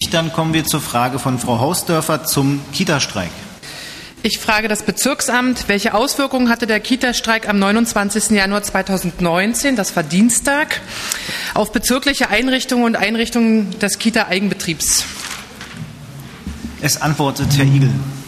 nicht. Dann kommen wir zur Frage von Frau Hausdörfer zum Kita-Streik. Ich frage das Bezirksamt, welche Auswirkungen hatte der Kita-Streik am 29. Januar 2019, das war Dienstag, auf bezirkliche Einrichtungen und Einrichtungen des Kita-Eigenbetriebs? Es antwortet Herr Igel.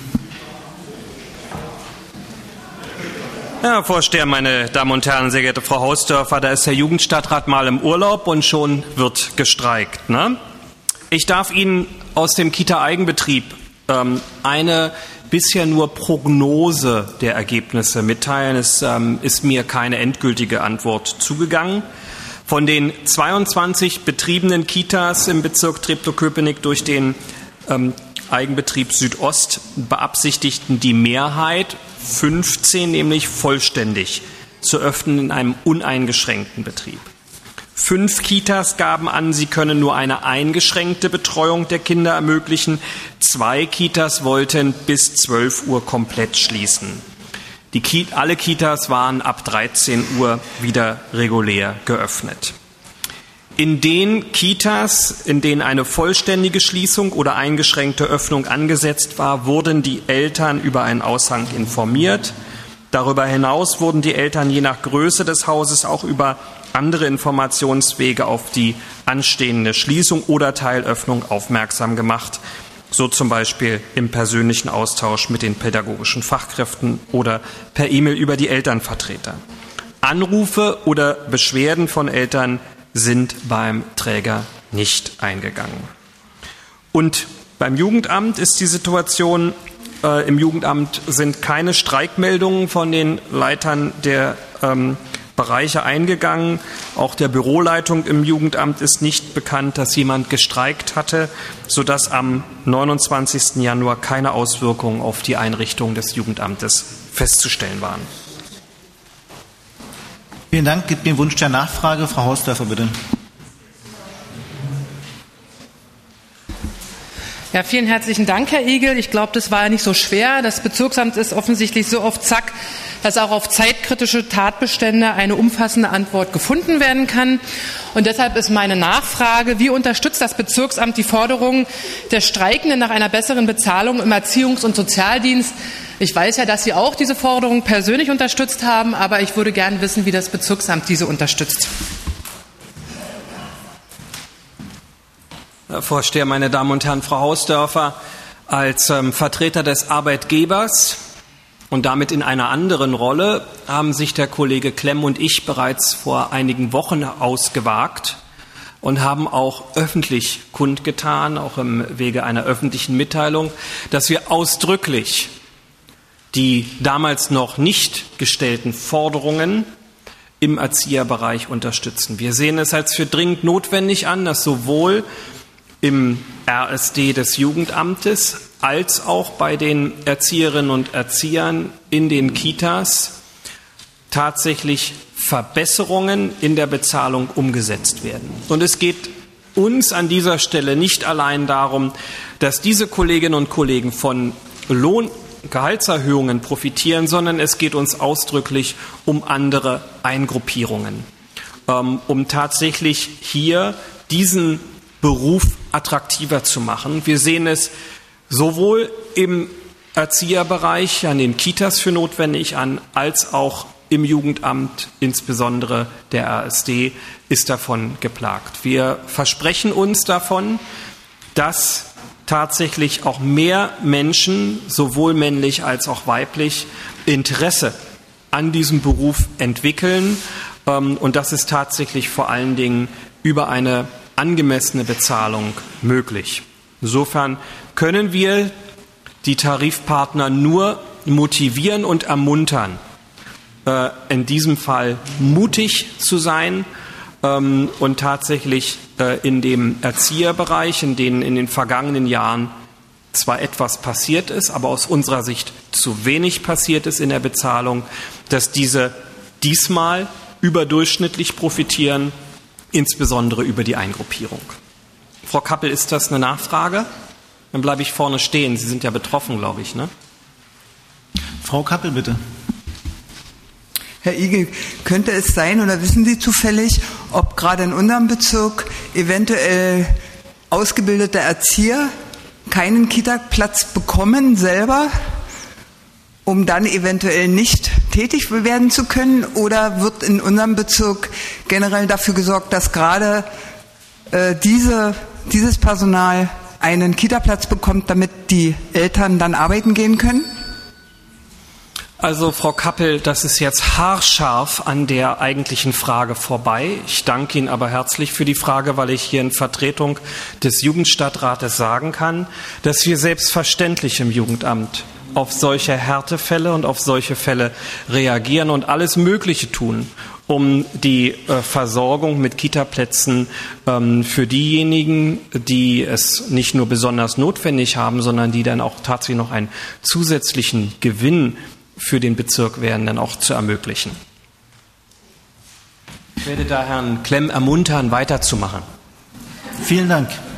Herr Vorsteher, meine Damen und Herren, sehr geehrte Frau Hausdörfer, da ist der Jugendstadtrat mal im Urlaub und schon wird gestreikt, ne? Ich darf Ihnen aus dem Kita-Eigenbetrieb eine bisher nur Prognose der Ergebnisse mitteilen. Es ist mir keine endgültige Antwort zugegangen. Von den 22 betriebenen Kitas im Bezirk Treptow-Köpenick durch den Eigenbetrieb Südost beabsichtigten die Mehrheit, 15 nämlich vollständig zu öffnen in einem uneingeschränkten Betrieb. 5 Kitas gaben an, sie können nur eine eingeschränkte Betreuung der Kinder ermöglichen. 2 Kitas wollten bis 12 Uhr komplett schließen. Alle Kitas waren ab 13 Uhr wieder regulär geöffnet. In den Kitas, in denen eine vollständige Schließung oder eingeschränkte Öffnung angesetzt war, wurden die Eltern über einen Aushang informiert. Darüber hinaus wurden die Eltern je nach Größe des Hauses auch über andere Informationswege auf die anstehende Schließung oder Teilöffnung aufmerksam gemacht, so zum Beispiel im persönlichen Austausch mit den pädagogischen Fachkräften oder per E-Mail über die Elternvertreter. Anrufe oder Beschwerden von Eltern sind beim Träger nicht eingegangen. Und beim Jugendamt ist die Situation, im Jugendamt sind keine Streikmeldungen von den Leitern der Bereiche eingegangen. Auch der Büroleitung im Jugendamt ist nicht bekannt, dass jemand gestreikt hatte, sodass am 29. Januar keine Auswirkungen auf die Einrichtung des Jugendamtes festzustellen waren. Vielen Dank. Gibt den Wunsch der Nachfrage. Frau Hausdörfer, bitte. Ja, vielen herzlichen Dank, Herr Igel. Ich glaube, das war ja nicht so schwer. Das Bezirksamt ist offensichtlich so auf Zack, dass auch auf zeitkritische Tatbestände eine umfassende Antwort gefunden werden kann. Und deshalb ist meine Nachfrage, wie unterstützt das Bezirksamt die Forderungen der Streikenden nach einer besseren Bezahlung im Erziehungs- und Sozialdienst? Ich weiß ja, dass Sie auch diese Forderung persönlich unterstützt haben, aber ich würde gern wissen, wie das Bezirksamt diese unterstützt. Herr Vorsteher, meine Damen und Herren, Frau Hausdörfer, als Vertreter des Arbeitgebers und damit in einer anderen Rolle haben sich der Kollege Klemm und ich bereits vor einigen Wochen ausgewagt und haben auch öffentlich kundgetan, auch im Wege einer öffentlichen Mitteilung, dass wir ausdrücklich die damals noch nicht gestellten Forderungen im Erzieherbereich unterstützen. Wir sehen es als für dringend notwendig an, dass sowohl im RSD des Jugendamtes als auch bei den Erzieherinnen und Erziehern in den Kitas tatsächlich Verbesserungen in der Bezahlung umgesetzt werden. Und es geht uns an dieser Stelle nicht allein darum, dass diese Kolleginnen und Kollegen von Gehaltserhöhungen profitieren, sondern es geht uns ausdrücklich um andere Eingruppierungen, um tatsächlich hier diesen Beruf attraktiver zu machen. Wir sehen es sowohl im Erzieherbereich, an den Kitas für notwendig an, als auch im Jugendamt, insbesondere der RSD, ist davon geplagt. Wir versprechen uns davon, dass tatsächlich auch mehr Menschen, sowohl männlich als auch weiblich, Interesse an diesem Beruf entwickeln. Und das ist tatsächlich vor allen Dingen über eine angemessene Bezahlung möglich. Insofern können wir die Tarifpartner nur motivieren und ermuntern, in diesem Fall mutig zu sein und tatsächlich in dem Erzieherbereich, in denen in den vergangenen Jahren zwar etwas passiert ist, aber aus unserer Sicht zu wenig passiert ist in der Bezahlung, dass diese diesmal überdurchschnittlich profitieren, insbesondere über die Eingruppierung. Frau Kappel, ist das eine Nachfrage? Dann bleibe ich vorne stehen. Sie sind ja betroffen, glaube ich, ne? Frau Kappel, bitte. Herr Igel, könnte es sein oder wissen Sie zufällig, ob gerade in unserem Bezirk eventuell ausgebildete Erzieher keinen Kita-Platz bekommen selber, um dann eventuell nicht tätig werden zu können? Oder wird in unserem Bezirk generell dafür gesorgt, dass gerade dieses Personal einen Kita-Platz bekommt, damit die Eltern dann arbeiten gehen können? Also Frau Kappel, das ist jetzt haarscharf an der eigentlichen Frage vorbei. Ich danke Ihnen aber herzlich für die Frage, weil ich hier in Vertretung des Jugendstadtrates sagen kann, dass wir selbstverständlich im Jugendamt auf solche Härtefälle und auf solche Fälle reagieren und alles Mögliche tun, um die Versorgung mit Kitaplätzen für diejenigen, die es nicht nur besonders notwendig haben, sondern die dann auch tatsächlich noch einen zusätzlichen Gewinn für den Bezirk wären, dann auch zu ermöglichen. Ich werde da Herrn Klemm ermuntern, weiterzumachen. Vielen Dank.